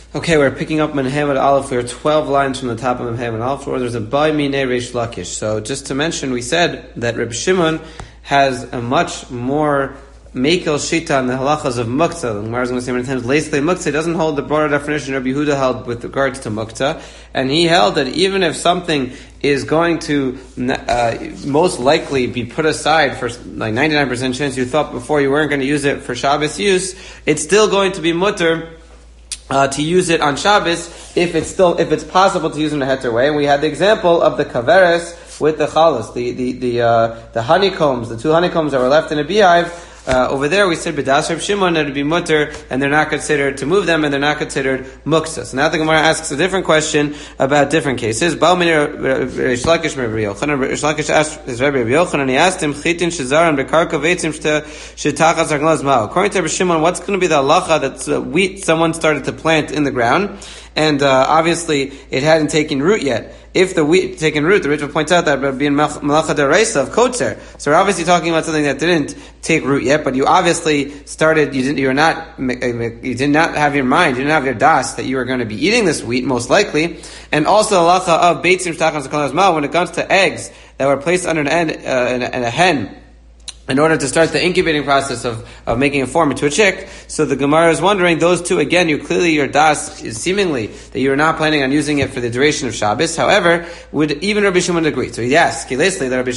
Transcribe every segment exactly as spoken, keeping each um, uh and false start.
Okay, we're picking up Menhemet Aleph. We're twelve lines from the top of Menhemet Aleph, where there's a Bai Minei Reish Lakish. So just to mention, we said that Reb Shimon has a much more Mekel Shita on the halachas of Muktzah. The Gemara is going to say many times, Leislei Muktzah doesn't hold the broader definition Rabbi Yehuda held with regards to Muktzah. And he held that even if something is going to uh, most likely be put aside for like ninety-nine percent chance you thought before you weren't going to use it for Shabbos use, it's still going to be mutter Uh, to use it on Shabbos if it's still if it's possible to use it in a heter way. And we had the example of the kaveres with the chalas, the the the uh, the honeycombs, the two honeycombs that were left in a beehive. Uh, over there we said b'das Reb Shimon that it would be mutter, and they're not considered to move them, and they're not considered muktzah. So now the Gemara asks a different question about different cases. Baal Minei Reish Lakish Rabbi Yochanan. Reish Lakish asked his Rabbi Yochanan, and he asked him, Chitin shezaran bekarka veitzim shetachas harglas ma'o. According to Rabbi Shimon, what's going to be the halacha that uh, wheat someone started to plant in the ground, and uh, obviously it hadn't taken root yet? If the wheat taken root, the Ritva points out that being malacha deraisa of kotzer. So we're obviously talking about something that didn't take root yet, but you obviously started. You didn't. You were not. You did not have your mind. You didn't have your das that you were going to be eating this wheat most likely. And also halacha of beitzim shtachas kol hazmal when it comes to eggs that were placed under an end uh, in, a, in a hen, in order to start the incubating process of, of making it form into a chick. So the Gemara is wondering, those two, again, you clearly, your das is seemingly that you are not planning on using it for the duration of Shabbos. However, would even Rabbi Shimon agree? So he asks, should we say that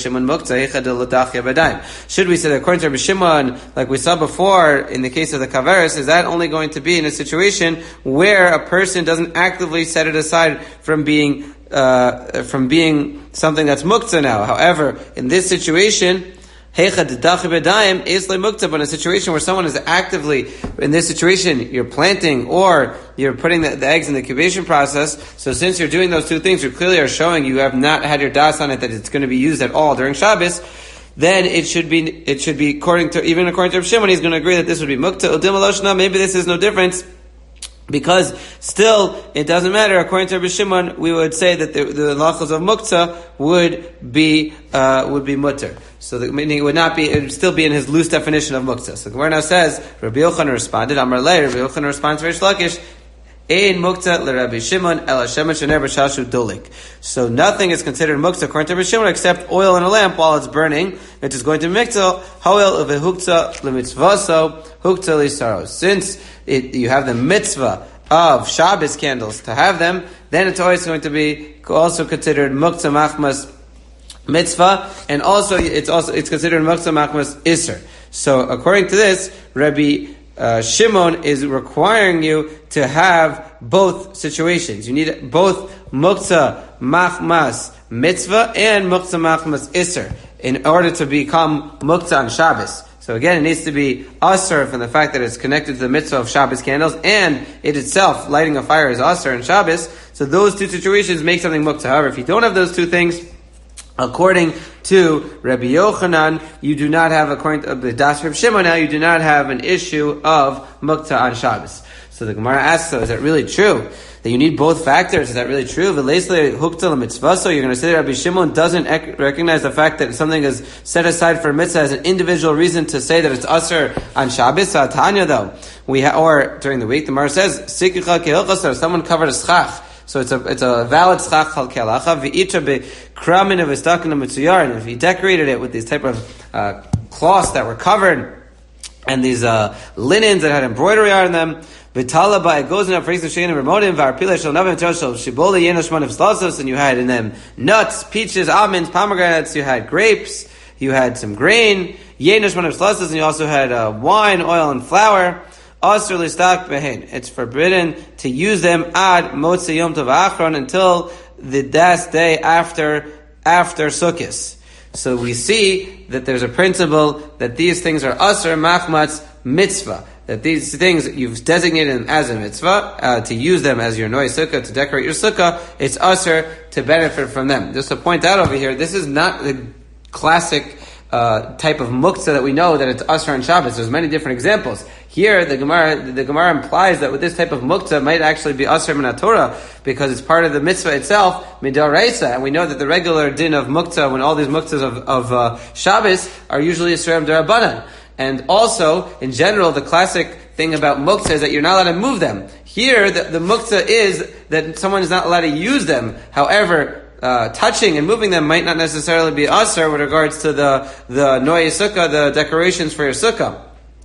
according to Rabbi Shimon, like we saw before in the case of the kaveris, is that only going to be in a situation where a person doesn't actively set it aside from being, uh, from being something that's muktzah now? However, in this situation, but in a situation where someone is actively, in this situation, you're planting or you're putting the, the eggs in the incubation process, so since you're doing those two things, you clearly are showing you have not had your das on it, that it's going to be used at all during Shabbos, then it should be, it should be according to, even according to Reb Shimon, he's going to agree that this would be mukta. Maybe this is no difference, because still, it doesn't matter. According to Rabbi Shimon, we would say that the, the lachos of muktzah would be, uh, would be mutter. So the meaning it would not be, it would still be in his loose definition of muktzah. So the Gemara now says, Rabbi Yochanan responded, Amar lei, Rabbi Yochanan responds to Reish Lakish, Ein muktzah le-Rabbi Shimon, el Hashem shener b'shashu dolik. So nothing is considered muktzah according to Rabbi Shimon except oil in a lamp while it's burning, which is going to miktzah, hoel of a huktzah le-mitzvaso, huktzah li-saros. Since it, you have the mitzvah of Shabbos candles to have them, then it's always going to be also considered muktzah machmas mitzvah, and also it's also it's considered muktzah machmas iser. So according to this, Rabbi uh, Shimon is requiring you to have both situations. You need both muktzah machmas mitzvah and muktzah machmas iser in order to become muktzah on Shabbos. So again, it needs to be asur from the fact that it's connected to the mitzvah of Shabbos candles, and it itself, lighting a fire, is asur in Shabbos. So those two situations make something muktzah. However, if you don't have those two things, according to Rabbi Yochanan, you do not have, according to the Das Reb Shimon now, you do not have an issue of muktzah on Shabbos. So the Gemara asks, so is that really true? That you need both factors? Is that really true? So you're going to say that Rabbi Shimon doesn't ec- recognize the fact that something is set aside for a mitzvah as an individual reason to say that it's asur on Shabbos. Tanya though, we ha- or during the week, the Gemara says, someone covered a schach. So it's a it's a valid schach al kelacha. V'itra bekramin of istakin mitzuyarin. And if he decorated it with these type of uh, cloths that were covered and these uh, linens that had embroidery on them, v'tala ba it goes in a phrase of shein remodim v'arpila shel navim toshel shiboli yenoshman of slasos, and you had in them nuts, peaches, almonds, pomegranates. You had grapes. You had some grain, yenoshman of slasos, and you also had uh, wine, oil, and flour. Asur listak behen. It's forbidden to use them ad motzei yom tov achron until the last day after after Sukkot. So we see that there's a principle that these things are asur machmatz mitzvah. That these things you've designated them as a mitzvah uh, to use them as your noy sukkah, to decorate your sukkah. It's asur to benefit from them. Just to point out over here, this is not the classic Uh, type of muktzah that we know that it's asur on Shabbos. There's many different examples. Here, the Gemara, the Gemara implies that with this type of muktzah might actually be asur min Torah because it's part of the mitzvah itself, midaraisa, and we know that the regular din of muktzah, when all these muktzahs of, of uh, Shabbos are usually asurim derabanan. And also, in general, the classic thing about muktzah is that you're not allowed to move them. Here, the, the muktzah is that someone is not allowed to use them. However, uh, touching and moving them might not necessarily be asur with regards to the the noya sukkah, the decorations for your sukkah.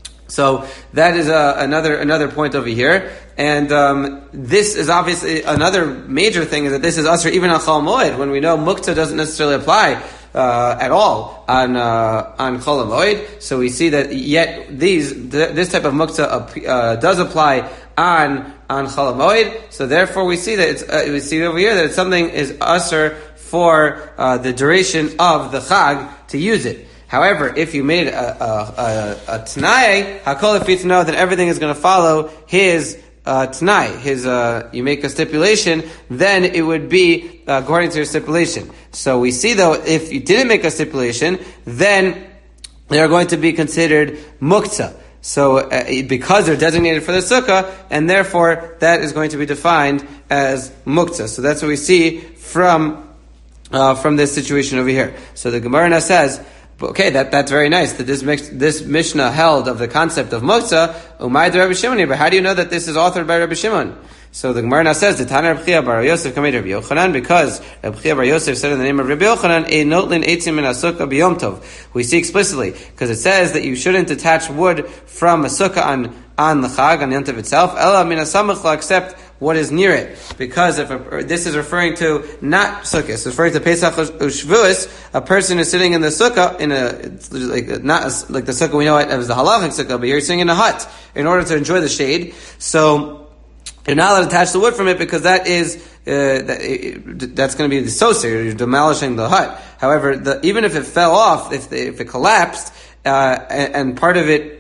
So that is uh, another another point over here, and um, this is obviously another major thing is that this is asur even on Chol Moed when we know muktzah doesn't necessarily apply uh, at all on uh, on Chol Moed. So we see that yet these th- this type of muktzah uh, does apply on on Chol Moed. So therefore we see that it's uh, we see over here that something is asur for uh, the duration of the Chag to use it. However, if you made a, a, a, a t'nai, hakol ifitno, then everything is going to follow his uh, t'nai. His, uh, you make a stipulation, then it would be uh, according to your stipulation. So we see though, if you didn't make a stipulation, then they are going to be considered muktzah. So uh, because they're designated for the sukkah, and therefore that is going to be defined as muktzah. So that's what we see from uh, from this situation over here. So the Gemara now says, okay, that, that's very nice that this mix, this Mishnah held of the concept of muktzah, umay de Rabbi Shimon, but how do you know that this is authored by Rabbi Shimon? So the Gemara now says, the Tana Rabbi Chia bar Yosef kamei Rabbi Yochanan, because Rabbi Chia bar Yosef said in the name of Rabbi Yochanan, a notlin eitzim min asukah biyom tov. We see explicitly, because it says that you shouldn't attach wood from a sukkah on, on the Chag, on the Yom Tov itself, ela min asamachla, except what is near it. Because if a, this is referring to not sukkah, it's referring to Pesach U'Shvuos, a person is sitting in the sukkah, in a, it's like, not a, like the sukkah we know it as the halachic sukkah, but you're sitting in a hut in order to enjoy the shade. So, you're not allowed to attach the wood from it because that is, uh, that, it, that's going to be the soser, you're demolishing the hut. However, the, even if it fell off, if, the, if it collapsed, uh, and, and part of it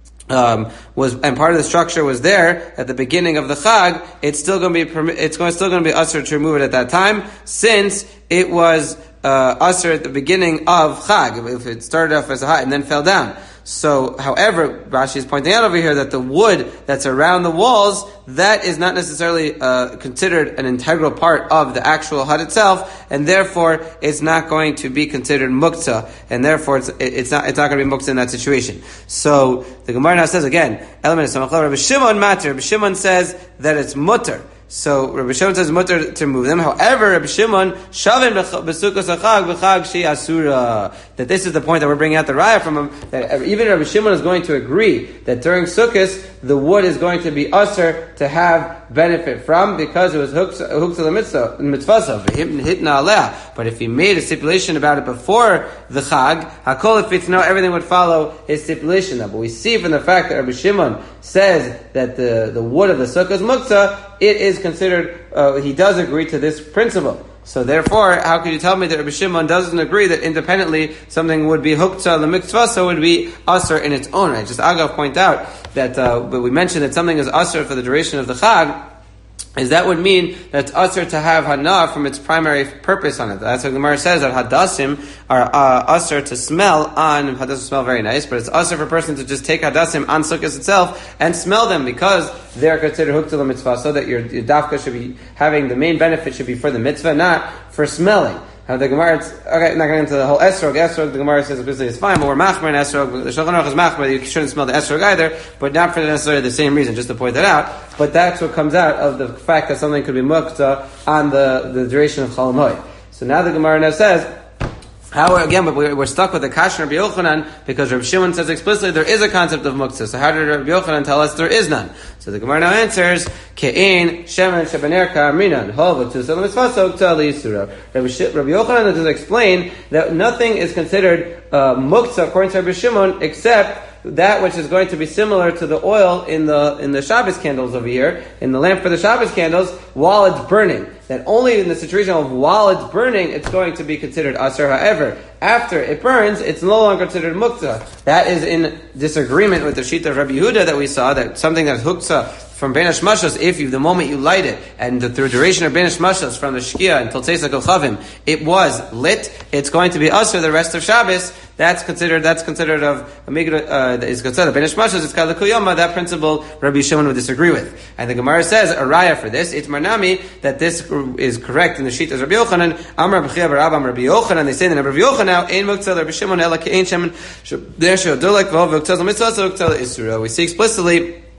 Um, was and part of the structure was there at the beginning of the Chag, it's still going to be permi- it's going still going to be usher to remove it at that time, since it was uh, usher at the beginning of Chag. If it started off as a hut and then fell down. So, however, Rashi is pointing out over here that the wood that's around the walls, that is not necessarily uh, considered an integral part of the actual hut itself, and therefore it's not going to be considered muktzah, and therefore it's, it's not it's not going to be muktzah in that situation. So the Gemara now says again, element of Samachla, Rabbi Shimon matter. Rabbi Shimon says that it's mutter. So Rabbi Shimon says mutter to remove them. However, Rabbi Shimon shavin b'sukkos hachag b'chag she asura. That this is the point that we're bringing out the raya from him. That even Rabbi Shimon is going to agree that during Sukkos the wood is going to be usher to have benefit from, because it was hooked to the mitzvah mitzvah hitna aleh. But if he made a stipulation about it before the Chag, hakol if it's no, everything would follow his stipulation. But we see from the fact that Rabbi Shimon says that the, the wood of the sukkah is muktzah, it is considered, uh, he does agree to this principle. So therefore, how could you tell me that Rabbi Shimon doesn't agree that independently something would be huktzah the mitzvah, so it would be asur in its own right? Just Agav point out that, uh, but we mentioned that something is asur for the duration of the Chag, is that would mean that it's asur to have hana from its primary purpose on it. That's what the Gemara says, that hadassim are uh, asur to smell on, hadassim smell very nice, but it's asur for a person to just take hadassim on sukkahs itself and smell them, because they're considered huktzah the mitzvah, so that your, your dafka should be having, the main benefit should be for the mitzvah, not for smelling. Now the Gemara, okay, I'm not going into the whole esrog. Esrog, the Gemara says obviously it's fine, but we're machmer in esrog. The Shulchan Aruch is machmer, you shouldn't smell the esrog either, but not for necessarily the same reason, just to point that out. But that's what comes out of the fact that something could be muktzah on the, the duration of Chol Moed. So now the Gemara now says, how, again, but we're stuck with the Kasher Rabbi Yochanan, because Rabbi Shimon says explicitly there is a concept of muktzah. So how did Rabbi Yochanan tell us there is none? So the Gemara now answers, Ke'in shemen shebener ka'amrinan, hov v'tusah l'mitzvah uktzah li'yisura. Rabbi Yochanan does explain that nothing is considered uh, muktzah according to Rabbi Shimon except that which is going to be similar to the oil in the in the Shabbos candles over here, in the lamp for the Shabbos candles, while it's burning. That only in the situation of while it's burning, it's going to be considered asur. However, after it burns, it's no longer considered muktzah. That is in disagreement with the sheet of Rabbi Yehuda that we saw, that something that's huktzah from Ben Hashmashos, if you, the moment you light it, and the, the duration of Ben Hashmashos from the Shkia until Tzeisak Chavim, it was lit, it's going to be asur the rest of Shabbos. That's considered, that's considered of, uh, is considered Ben Hashmashos, it's called the Kuyoma. That principle Rabbi Shimon would disagree with. And the Gemara says, a raya for this, it's marnami, that this is correct in the sheet as Rabbi Yochanan, Amar Rabbi Chia bar Abba Rabbi Yochanan, they say that Rabbi Yochanan now, Ein Muktzah Rabbi Shimon, Ela Ke'ein Shemen, There She'odolek V'ov V'uktzah L'mitzvah, V'uktzah L'isura. We see explicitly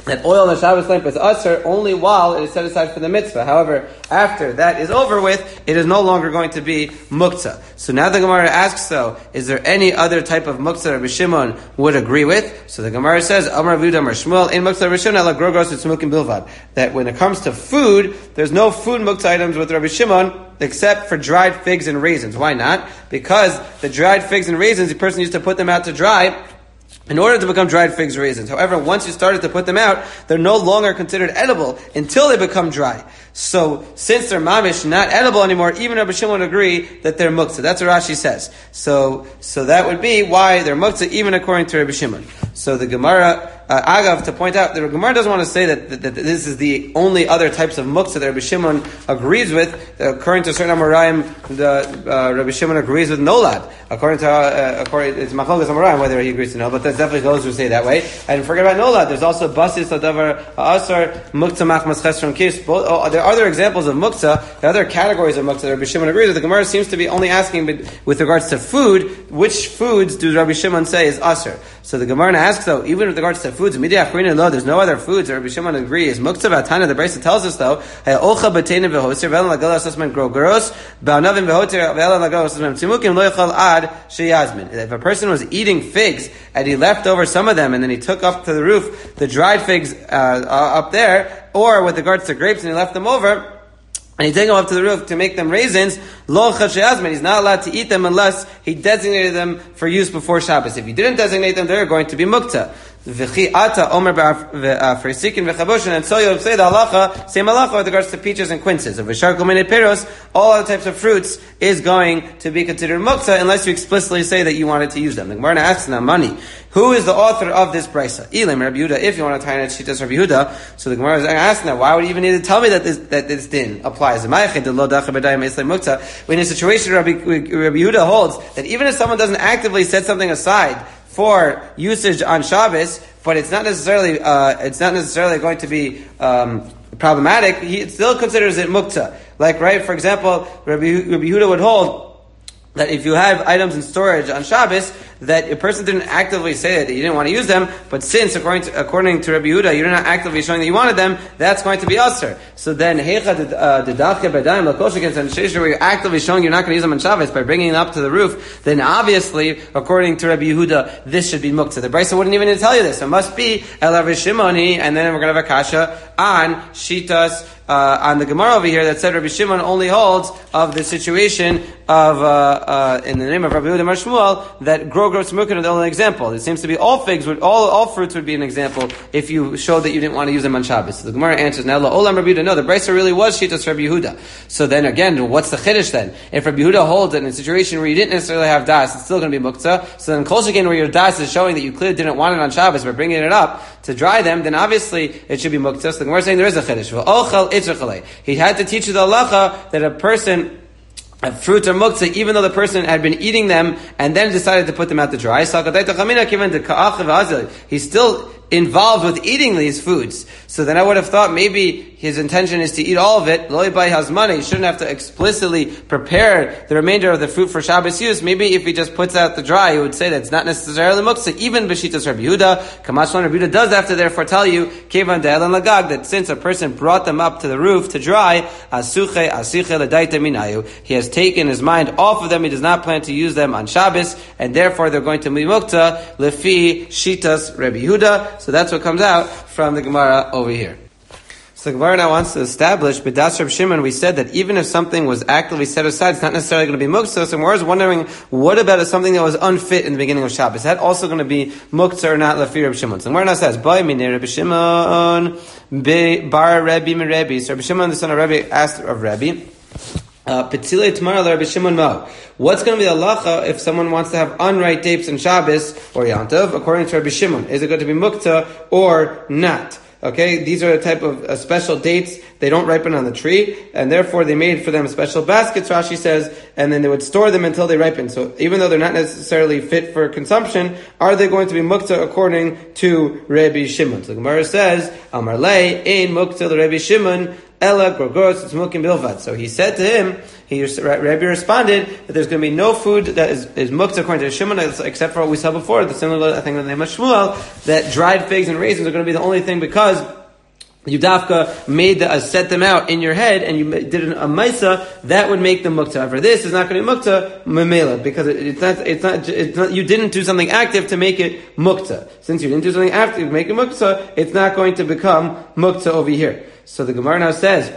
that oil in the Shabbos lamp is usher only while it is set aside for the mitzvah. However, after that is over with, it is no longer going to be muktzah. So now the Gemara asks, though, is there any other type of muktzah Rabbi Shimon would agree with? So the Gemara says, Amar Rav Yehuda Amar Shmuel, in muktzah Rabbi Shimon ala grogros u'tzmukim bilvad. That when it comes to food, there's no food muktzah items with Rabbi Shimon except for dried figs and raisins. Why not? Because the dried figs and raisins, the person used to put them out to dry in order to become dried figs and raisins. However, once you started to put them out, they're no longer considered edible until they become dry. So, since they're mamish, not edible anymore, even Rabbi Shimon would agree that they're muktzah. That's what Rashi says. So, so that would be why they're muktzah, even according to Rabbi Shimon. So the Gemara, uh, Agav, to point out, the Gemara doesn't want to say that, that, that this is the only other types of muktzah that Rabbi Shimon agrees with. Uh, according to certain Amoraim, the uh, Rabbi Shimon agrees with nolad. According to, uh, according, it's Machlokes Amoraim whether he agrees to nolad, but there's definitely those who say that way. And forget about nolad. There's also basis ladavar asar muktzah machmas chesron kis. There are other examples of muktzah, there are other categories of muktzah that Rabbi Shimon agrees with. The Gemara seems to be only asking with regards to food, which foods do Rabbi Shimon say is asar? So the Gemara asks, though, even with regards to foods, there's no other foods that Rabbi Shimon agrees. Muktzah v'atana, the Brisa tells us, though, if a person was eating figs and he left over some of them and then he took up to the roof the dried figs uh, up there, or with regards to grapes and he left them over, and he take them up to the roof to make them raisins, lo chad she'azmin, he's not allowed to eat them unless he designated them for use before Shabbos. If he didn't designate them, they're going to be muktzah. V'chi ata omer b'afresikin v'chaboshin, and so you'll say the halacha, same halacha with regards to peaches and quinces. Of v'shar kol minei piros, all other types of fruits is going to be considered muktzah unless you explicitly say that you wanted to use them. The Gemara asks now, money. Who is the author of this brisa? Ilim Rabbi Yehuda. If you want to tie in it, Shitas Rabbi Yehuda. So the Gemara is asking now, why would you even need to tell me that this that this din applies? In a situation, Rabbi, Rabbi Yehuda holds that even if someone doesn't actively set something aside for usage on Shabbos, but it's not necessarily uh, it's not necessarily going to be um, problematic, he still considers it muktzah. Like, right, for example, Rabbi, Rabbi Yehuda would hold that if you have items in storage on Shabbos, that a person didn't actively say that you didn't want to use them, but since, according to, according to Rabbi Yehuda, you're not actively showing that you wanted them, that's going to be usher. So then, heicha dedachke b'dayim l'koshikin, and where you're actively showing you're not going to use them on Shabbos by bringing them up to the roof, then obviously, according to Rabbi Yehuda, this should be muktzah. The Brisa wouldn't even need to tell you this. It must be el Rav Shimoni, and then we're going to have a kasha on shitas, Uh, on the Gemara over here that said Rabbi Shimon only holds of the situation of, uh, uh, in the name of Rabbi Yehuda Amar Shmuel, that grow grow tzmukin are the only example. It seems to be all figs would, all, all fruits would be an example if you showed that you didn't want to use them on Shabbos. So the Gemara answers, now, Olam Rabbi Yehuda, no, the Brisa really was Shitas Rabbi Yehuda. So then again, what's the Chiddush then? If Rabbi Yehuda holds that in a situation where you didn't necessarily have das, it's still going to be muktzah. So then Kol Shekin, where your das is showing that you clearly didn't want it on Shabbos, but bringing it up to dry them, then obviously it should be muktzah. So the Gemara is saying there is a Chiddush. He had to teach you the halacha that a person, uh, fruits are muktzah, even though the person had been eating them and then decided to put them out to dry. He's still involved with eating these foods. So then I would have thought maybe his intention is to eat all of it. Loi by hazmana, he shouldn't have to explicitly prepare the remainder of the fruit for Shabbos use. Maybe if he just puts out the dry, he would say that it's not necessarily muktzah. Even b'shitas Rabbi Yehuda, Kamashlan Rabbi Yehuda does have to therefore tell you, kevan de'elan lagag, that since a person brought them up to the roof to dry, asuche asiche l'daita minayu, he has taken his mind off of them. He does not plan to use them on Shabbos, and therefore they're going to be muktzah lefi shitas Rabbi Yehuda. So that's what comes out from the Gemara over here. So the Gemara now wants to establish, B'das Reb Shimon, we said that even if something was actively set aside, it's not necessarily going to be muktzah. So Gemara is wondering, what about something that was unfit in the beginning of Shabbos? Is that also going to be muktzah or not, Lefi Reb Shimon? So Gemara now says, B'ay minei Reb Shimon, bar Rebbe mi Rebbe. So Reb Shimon, the son of Rebbe, asked of Rebbe, Petzilei tomorrow Rabbi Shimon Mo. What's going to be the halacha if someone wants to have unripe dates on Shabbos or Yantav, according to Rabbi Shimon? Is it going to be muktzah or not? Okay, these are a type of uh, special dates. They don't ripen on the tree, and therefore they made for them special baskets, Rashi says, and then they would store them until they ripen. So even though they're not necessarily fit for consumption, are they going to be muktzah according to Rabbi Shimon? So the Gemara says, Amar lei ein muktzah Rabbi Shimon ela gorgoros tzmukim bilvad. So he said to him, he Rabbi responded that there's going to be no food that is, is muktzah according to Shimon, except for what we saw before, the similar I think in the name of Shmuel, that dried figs and raisins are going to be the only thing because you dafka made the, uh, set them out in your head, and you did an, a maisa that would make them muktzah. However, this is not going to be muktzah memela because it, it's not. It's not. It's not. You didn't do something active to make it muktzah. Since you didn't do something active to make it muktzah, it's not going to become muktzah over here. So the Gemara now says.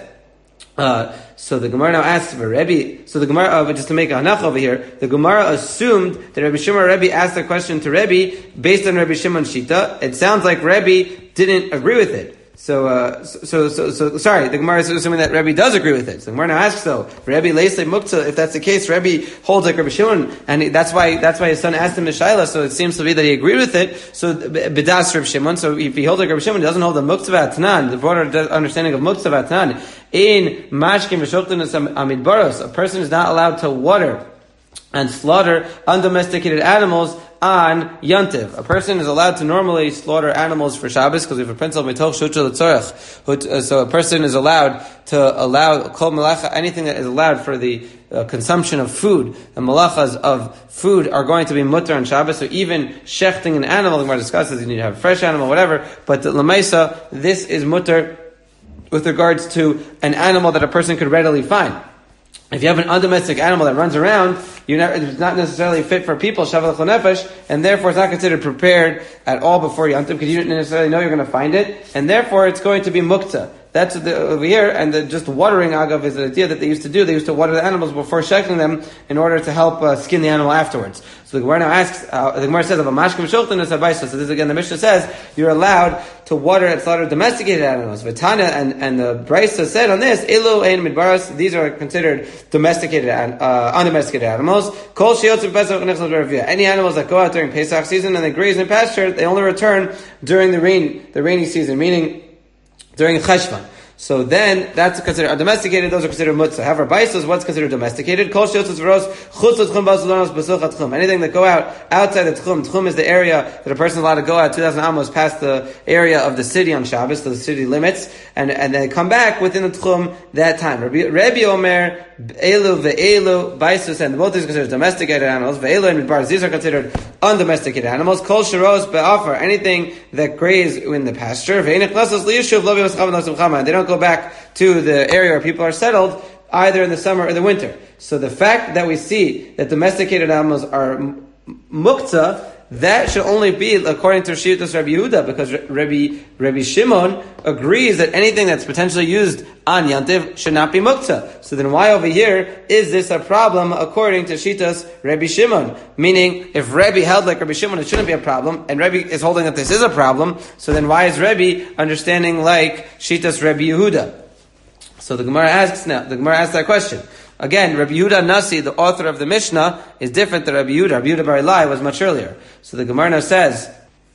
Uh, so the Gemara now asks for Rebbe. So the Gemara, uh, just to make a hanach over here, the Gemara assumed that Rabbi Shimon Rebbe asked the question to Rebbe based on Rabbi Shimon's shita. It sounds like Rebbe didn't agree with it. So, uh, so, so, so, sorry, the Gemara is assuming that Rebbe does agree with it. So the Gemara now asks though, Rebbe leisle muktzah, if that's the case, Rebbe holds like Rabbi Shimon, and he, that's why, that's why his son asked him Mishaila, so it seems to be that he agreed with it, so, bedas Rabbi Shimon, so if he holds like Rabbi Shimon, he doesn't hold the muktzah v'atnan, the broader understanding of muktzah v'atnan, in mashkim v'shoktanas amidbaros, a person is not allowed to water and slaughter undomesticated animals on Yantiv. A person is allowed to normally slaughter animals for Shabbos because we have a principle mitoch shutra l'tzorech. So a person is allowed to allow kol malacha, anything that is allowed for the uh, consumption of food. The malachas of food are going to be mutter on Shabbos. So even shechting an animal, the Gemara discusses, you need to have a fresh animal, whatever. But the lemaisa, this is mutter with regards to an animal that a person could readily find. If you have an undomestic animal that runs around, you're not, it's not necessarily fit for people, shavuot nefesh, and therefore it's not considered prepared at all before Yom Tov, because you didn't necessarily know you're going to find it, and therefore it's going to be muktzah. That's the, over here, and the, just watering agav is the idea that they used to do. They used to water the animals before shechting them in order to help uh, skin the animal afterwards. So the Gemara now asks, uh, the Gemara says, "Of a mashkim shulchan is abaisa." So this again, the Mishnah says you're allowed to water and slaughter domesticated animals. V'tana and and the Brisa said on this, "Elu ein midbaros." These are considered domesticated, uh, undomesticated animals. Kol sheyotzu pesach nechzos b'revia. Any animals that go out during Pesach season and they graze in pasture, they only return during the rain, the rainy season, meaning during Cheshvan. So then, that's considered domesticated, those are considered mutzah. However, baisa is what's considered domesticated. Kol sheyotzos v'ros, chutz l'tchum b'asulonos b'suchat tchum. Anything that go out outside the tchum. Tchum is the area that a person is allowed to go out two thousand amos past the area of the city on Shabbos, to the city limits, and, and they come back within the tchum that time. Rabbi, Rabbi Omer, elu ve'elu, baisa, and both these are considered domesticated animals. Ve'elu and midbar, these are considered undomesticated animals. Kol sheros be'afar, anything that graze in the pasture. Ve'enech lasos liyishuv lo v'yoschav nosim chama. They don't go back to the area where people are settled, either in the summer or the winter. So the fact that we see that domesticated animals are muktzah, that should only be according to Shitas Rabbi Yehuda, because Rabbi, Rabbi Shimon agrees that anything that's potentially used on Yantiv should not be muktzah. So then why over here is this a problem according to Shitas Rabbi Shimon? Meaning, if Rabbi held like Rabbi Shimon, it shouldn't be a problem, and Rabbi is holding that this is a problem, so then why is Rabbi understanding like Shitas Rabbi Yehuda? So the Gemara asks now, the Gemara asks that question. Again, Rabbi Yehuda Nasi, the author of the Mishnah, is different than Rabbi Yehuda. Rabbi Yehuda Bar Ilai was much earlier. So the Gemara now says,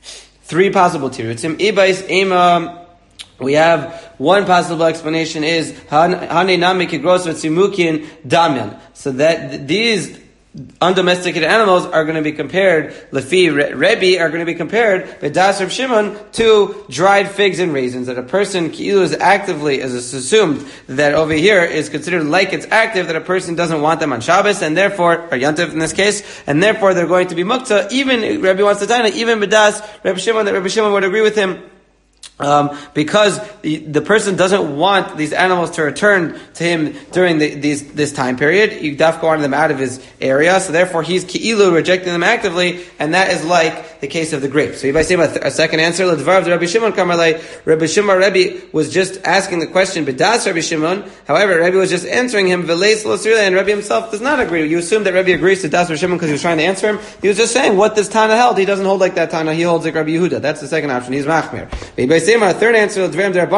three possible tirutzim. Ibais Ema, we have one possible explanation is, Hane Nami Kigros Vatzimukin Damyan. So that these undomesticated animals are going to be compared, Lefi Rebbe are going to be compared, Bedas Reb Shimon, to dried figs and raisins. That a person is actively, as it's assumed, that over here is considered like it's active, that a person doesn't want them on Shabbos, and therefore, or Yantiv in this case, and therefore they're going to be muktzah, even, Rebbe wants to tell you, even Bedas Reb Shimon, that Reb Shimon would agree with him. Um, because the, the person doesn't want these animals to return to him during the, these, this time period. You daf go on them out of his area, so therefore he's ki'ilu, rejecting them actively, and that is like the case of the grapes. So if I say a, th- a second answer, l'dvar of Rabbi Shimon Kamalei, Rabbi Shimon Rebbe was just asking the question, B'das Rabbi Shimon, however, Rebbe was just answering him, V'leis l'sirle, and Rebbe himself does not agree. You assume that Rebbe agrees to Das Rabbi Shimon because he was trying to answer him. He was just saying what this Tana held. He doesn't hold like that Tana, he holds like Rabbi Yehuda. That's the second option. He's machmir. A third answer,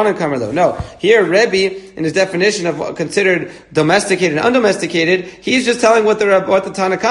no. Here, Rebbe, in his definition of considered domesticated and undomesticated, he's just telling what the what the Tanakama.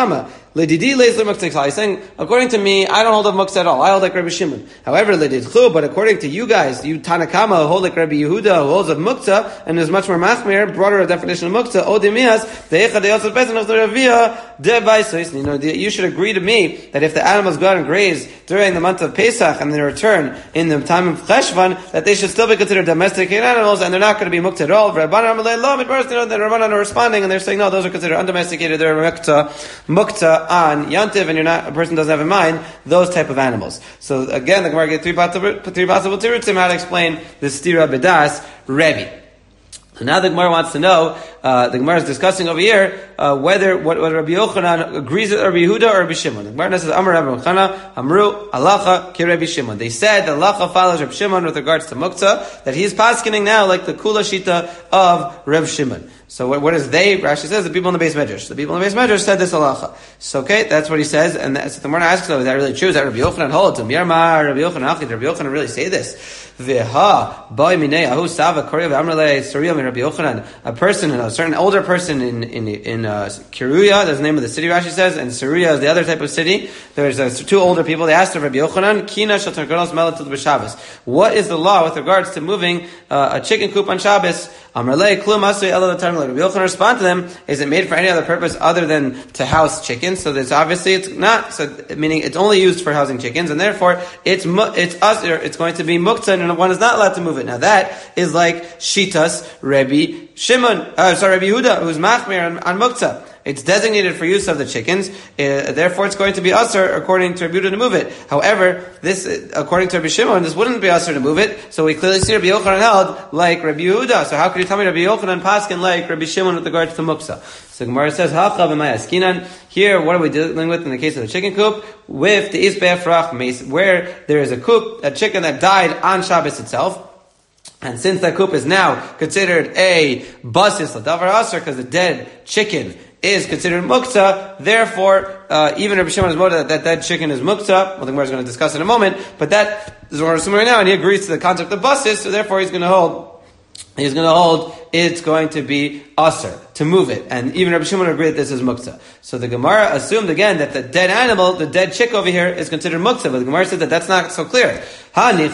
Ledidi leis lemuktzah. He's saying, according to me, I don't hold of muktzah at all. I hold like Rabbi Shimon. However, ledidchu, but according to you guys, you Tanakama hold like Rabbi Yehuda, who holds of muktzah, and is much more machmir, broader definition of muktzah, odimias, de'echa de'yosef beis nechta ravia, de'vaisos. You know, you should agree to me that if the animals go out and graze during the month of Pesach and they return in the time of Cheshvan, that they should still be considered domesticated animals, and they're not going to be muktzah at all. Rabbanan amalei lo, midbaros, you know, the Rabbanan are responding, and they're saying, no, those are considered undomesticated, they're muktzah, muktzah on Yantiv, and you're not, a person doesn't have in mind those type of animals. So again, the Gemara gets three possible, three possible tirutzim how to explain the stira b'das Rebbe. So now the Gemara wants to know, uh, the Gemara is discussing over here, uh, whether, what, what Rabbi Yochanan agrees with Rabbi Yehuda or Rabbi Shimon. The Gemara says, Amar Rabbi Yochanan, Amru, Alacha, ki Rabbi Shimon. They said that Alacha follows Rabbi Shimon with regards to Muktzah, that he's paskening now like the Kula Shita of Rabbi Shimon. So what, what is they? Rashi says the people in the base medrash. The people in the base medrash said this halacha. So okay, that's what he says, and that's, so the Gemara asks, though, is that really true? Is that Rabbi Yochanan holds? Yarmar, Rabbi Yochanan, did Rabbi Yochanan really say this? V'ha, boy minei ahu sava korya v'amrlei suriyah min Rabbi Yochanan. A person, a certain older person in in in uh, Kiruya, that's the name of the city. Rashi says, and Surya is the other type of city. There's uh, two older people. They asked Rabbi Yochanan, Kina shatargonos melatul b'Shabbos. What is the law with regards to moving uh, a chicken coop on Shabbos? Amrlei klum asui ela l'tarmel. Rabbi Yochanan respond to them: is it made for any other purpose other than to house chickens? So there's obviously it's not. So meaning it's only used for housing chickens, and therefore it's it's us. It's going to be muktzah, and one is not allowed to move it. Now that is like shitas Rabbi Shimon, uh, sorry Rabbi Yehuda, who's machmir on, on muktzah. It's designated for use of the chickens, uh, therefore it's going to be usher according to Rabbi Yehuda to move it. However, this, uh, according to Rabbi Shimon, this wouldn't be usher to move it, so we clearly see Rabbi Yochanan held like Rabbi Yehuda. So how could you tell me Rabbi Yochanan paskin like Rabbi Shimon with regards to muktzah? So Gemara says, Hacha b'may askinan. Here, what are we dealing with in the case of the chicken coop? With the isbe'efrach, where there is a coop, a chicken that died on Shabbos itself. And since that coop is now considered a basis l'davar aser, because the dead chicken is considered muktzah, therefore, uh, even Rabbi Shimon is moda that that dead chicken is muktzah. Well, the Gemara is going to discuss in a moment, but that is what we're assuming right now, and he agrees to the concept of basis, so therefore he's going to hold, he's going to hold, it's going to be aser, to move it. And even Rabbi Shimon agreed that this is muktzah. So the Gemara assumed again that the dead animal, the dead chick over here, is considered muktzah, but the Gemara said that that's not so clear. With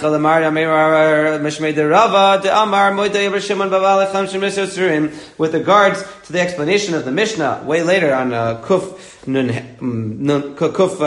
regards to the explanation of the Mishnah, way later on uh, Kuf Nun Kuf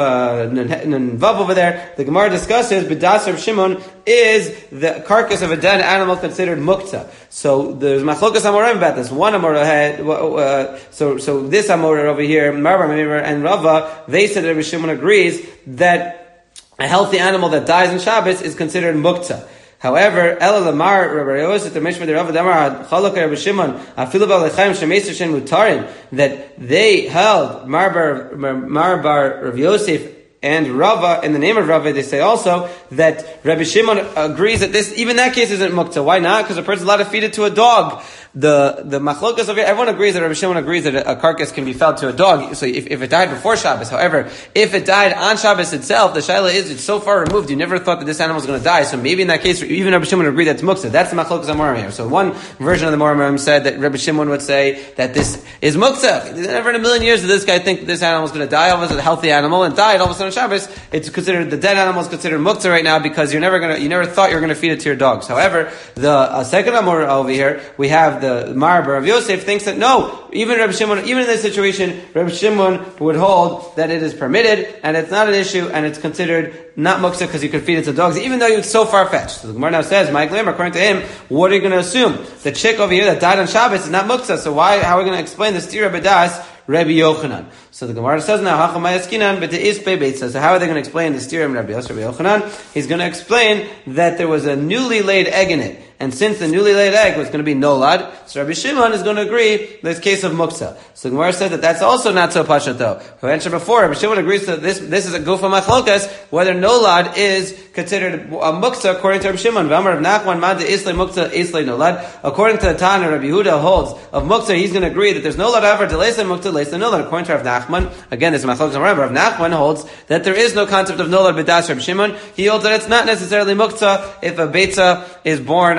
Nun Vav over there, the Gemara discusses B'das Reb Shimon is the carcass of a dead animal considered muktzah. So there's machlokas amorim about this. One amora had uh, so so this amora over here, Marbar and Rava, they said that Reb Shimon agrees that a healthy animal that dies in Shabbos is considered muktzah. However, Ela Lamar Rabbi Yosef the Mishmei Rava Damar Chalukah Rabbi Shimon Afilu Ba'Lechaim Shemeiser Shen Mutarim, that they held Marbar Marbar Rabbi Yosef and Rava, in the name of Rava, they say also that Rabbi Shimon agrees that this, even that case isn't muktzah. Why not? Because a person's allowed to feed it to a dog. The the machlokas of here, everyone agrees that Rabbi Shimon agrees that a, a carcass can be fed to a dog. So if, if it died before Shabbos, however, if it died on Shabbos itself, the shaila is it's so far removed, you never thought that this animal was going to die. So maybe in that case, even Rabbi Shimon agreed that's muktzah. That's the machlokas amorim here. So one version of the morim said that Rabbi Shimon would say that this is muktzah. Never in a million years did this guy think that this animal is going to die. All of a sudden, a healthy animal and died. All of a sudden on Shabbos, it's considered the dead animal is considered muktzah right now because you're never going to, you never thought you were going to feed it to your dogs. However, the uh, second amor over here, we have the Marbar of Yosef thinks that no, even Rabbi Shimon, even in this situation, Rabbi Shimon would hold that it is permitted and it's not an issue and it's considered not muktzah because you could feed it to dogs, even though it's so far-fetched. So the Gemara now says, Mike Lamar, according to him, what are you going to assume? The chick over here that died on Shabbos is not muktzah, so why, how are we going to explain the stira b'das Rabbi Yochanan? So the Gemara says now, Hachamayaskinan, but the Ispe Beitza. So how are they going to explain the stira of Rabbi Yochanan? He's going to explain that there was a newly laid egg in it. And since the newly laid egg was going to be nolad, so Rabbi Shimon is going to agree this case of muktzah. So the Gemara said that that's also not so pashat though. I mentioned before, Rabbi Shimon agrees that this this is a gufa machlokas, whether nolad is considered a muktzah according to Rabbi Shimon. V'amar of Nachman mad islay muktzah islay nolad. According to the Tana, Rabbi Yehuda holds of muktzah, he's going to agree that there's nolad ever delay muktzah leisay nolad. According to Rav Nachman, again this is machlokas. Rav Nachman holds that there is no concept of nolad b'das Rabbi Shimon. He holds that it's not necessarily muktzah if a beitza is born on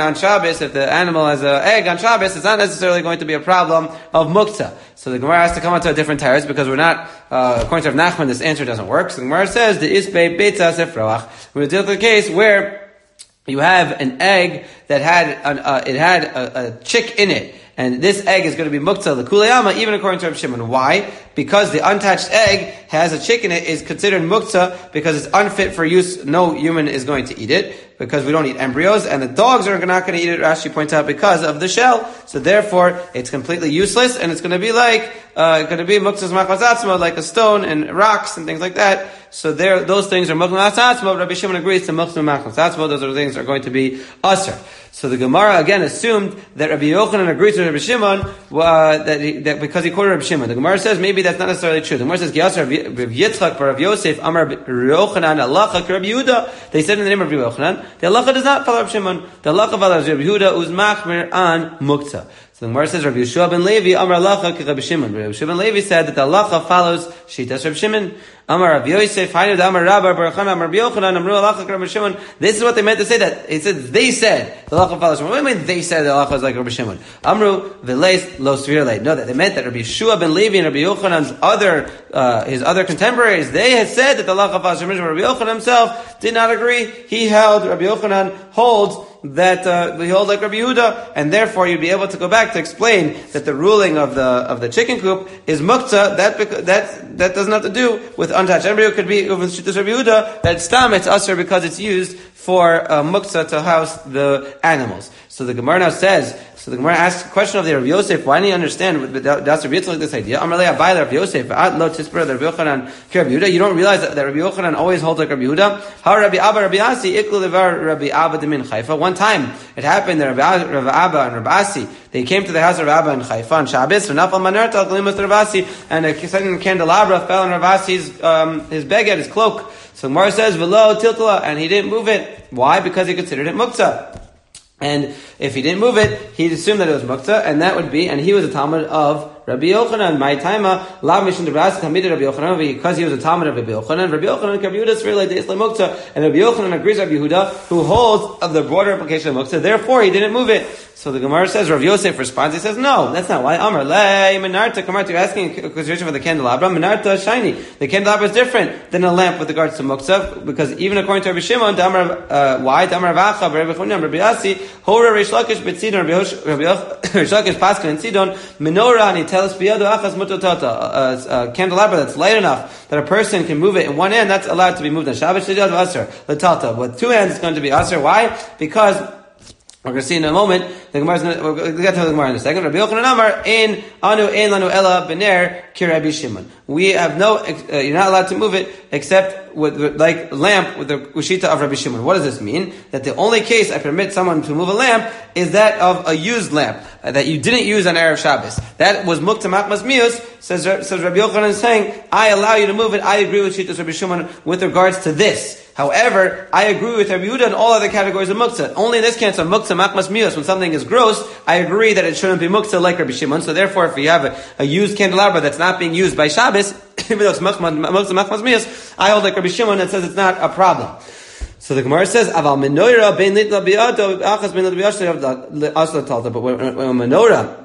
on Shabbos, if the animal has an egg on Shabbos, it's not necessarily going to be a problem of muktzah. So the Gemara has to come onto a different teretz because we're not, uh, according to Rav Nachman, this answer doesn't work. So the Gemara says, the isbei beitza sefroach. We're dealing with a case where you have an egg that had, an, uh, it had a, a chick in it. And this egg is going to be muktzah l'kuleyama, even according to Rav Shimon. Why? Because the untouched egg has a chick in it, is considered muktzah because it's unfit for use. No human is going to eat it because we don't eat embryos, and the dogs are not going to eat it. Rashi points out because of the shell. So therefore, it's completely useless, and it's going to be like uh, going to be muktzah machmas atzma, like a stone and rocks and things like that. So there, those things are muktzah atzma. Rabbi Shimon agrees to muktzah machmas atzma. Those are the things that are going to be aser. So the Gemara again assumed that Rabbi Yochanan agreed to Rabbi Shimon uh, that, he, that because he quoted Rabbi Shimon. The Gemara says maybe that's not necessarily true. The Gemara says Giyasar Rabbi Yitzchak bar Rabbi Yosef Amar Rabbi Yochanan Alacha Rabbi Yehuda. They said in the name of Rabbi Yochanan the Alacha does not follow Rabbi Shimon. The Alacha follows Rabbi Yehuda who's machmir on muktzah. So the Gemara says Rabbi Yeshua ben Levi Amar Alacha ki Rabbi Shimon. Rabbi Yeshua ben Levi said that the Alacha follows Shitas Rabbi Shimon. Amar Rabbi Yosef Hainu Amar Rabba Bar Chana Amar Rabbi Yochanan Amru Alacha ki Rabbi Shimon. This is what they meant to say. That it said they said the Alacha follows Shimon. What do you mean they said the Alacha is like Rabbi Shimon? Amru v'leis lo svirle. No, that they meant that Rabbi Yeshua ben Levi and Rabbi Yochanan's other uh, his other contemporaries, they had said that the Alacha follows Shimon. Rabbi Yochanan himself did not agree. He held Rabbi Yochanan holds that uh, we hold like Rabbi Yehuda, and therefore you'd be able to go back to explain that the ruling of the of the chicken coop is muktzah. That that that doesn't have to do with untouched embryo. It could be with Shittas Rabbi Yehuda that stam it's usher because it's used for uh, muktzah to house the animals. So the Gemara now says. So the Gemara asks a question of the Rabbi Yosef. Why didn't you understand with Das Rabbi Yitzchak this idea? Amalei Abai Rabbi Yosef. Ad lo tispera Rabbi Yochanan ki Rabbi Yehuda. You don't realize that, that Rabbi Yochanan always holds like Rabbi Yehuda. How Rabbi Abba Rabbi Asi iklu levar Rabbi Abba demin Haifa. One time it happened that Rabbi, Rabbi Abba and Rabbi Asi they came to the house of Rabbi Abba in Haifa on Shabbos. So nafal manerta al galimus Rabbi Asi, and a second candelabra fell on Rabbi Asi's um, his beged, his cloak. So Gemara says v'lo tiltala, and he didn't move it. Why? Because he considered it muktzah. And if he didn't move it, he'd assume that it was muktzah, and that would be, and he was a Talmud of Rabbi Yochanan. My taima lav mishin debrasi tamid Rabbi Yochanan, because he was a Talmud of Rabbi Yochanan. Rabbi Yochanan Rabbi Yehuda svirle de isla muktzah, and Rabbi Yochanan agrees with Rabbi Yehuda, who holds of the broader application of muktzah. Therefore, he didn't move it. So the Gemara says, Rav Yosef responds. He says, "No, that's not why." Amar lei menarta. Come you're asking a consideration for the candelabra. Menarta shiny. The candelabra is different than a lamp with regards to muktzah, because even according to Rabbi Shimon, Damar uh, why Damar Vacha, Rabbi Chonam, Rabbi Asi, Hora Reish Lakish betzidon, Rabbi Reish Lakish paskin and Sidon menorah and teles biyado achas mutotata. A candelabra that's light enough that a person can move it in one hand, that's allowed to be moved on Shabbos. Shidad v'aser latata. With two hands, it's going to be aser. Why? Because we're going to see in a moment. The Gemara. We'll get to the Gemara in a second. Rabbi Yochanan Amar in anu ein lanu ela bener ki Rabbi Shimon. We have no. Uh, you're not allowed to move it except with, with like lamp with the ushita of Rabbi Shimon. What does this mean? That the only case I permit someone to move a lamp is that of a used lamp uh, that you didn't use on Erev Shabbos. That was muktzah machmas mius. Says says Rabbi Yochanan is saying, I allow you to move it. I agree with Shitas Rabbi Shimon with regards to this. However, I agree with Rabbi Yehuda in all other categories of muktzah. Only in this case of muktzah machmas mius, when something is gross, I agree that it shouldn't be muktzah like Rabbi Shimon. So therefore, if you have a, a used candelabra that's not being used by Shabbos, even though it's muktzah machmas mius, I hold like Rabbi Shimon that says it's not a problem. So the Gemara says, "Aval menorah ben litla biado achas ben litla biado asla talta." But when a menorah,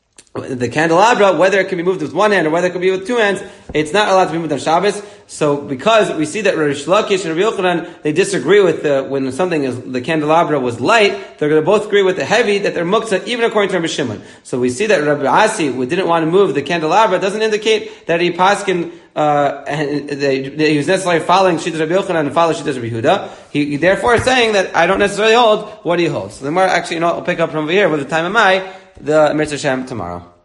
the candelabra, whether it can be moved with one hand or whether it can be with two hands, it's not allowed to be moved on Shabbos. So because we see that Reish Lakish and Rabbi Yochanan, they disagree with the, when something is, the candelabra was light, they're going to both agree with the heavy, that they're muktzah, even according to Rabbi Shimon. So we see that Rabbi Asi, who didn't want to move the candelabra, doesn't indicate that he paskin, uh, and they, they, he was necessarily following Shittas Rabbi Yochanan and follow Shittas Rabbi Yehuda. He, he therefore is saying that I don't necessarily hold what he holds. So the more actually, you know, I'll pick up from over here with the time of Mai, the Mitzvah Shem tomorrow.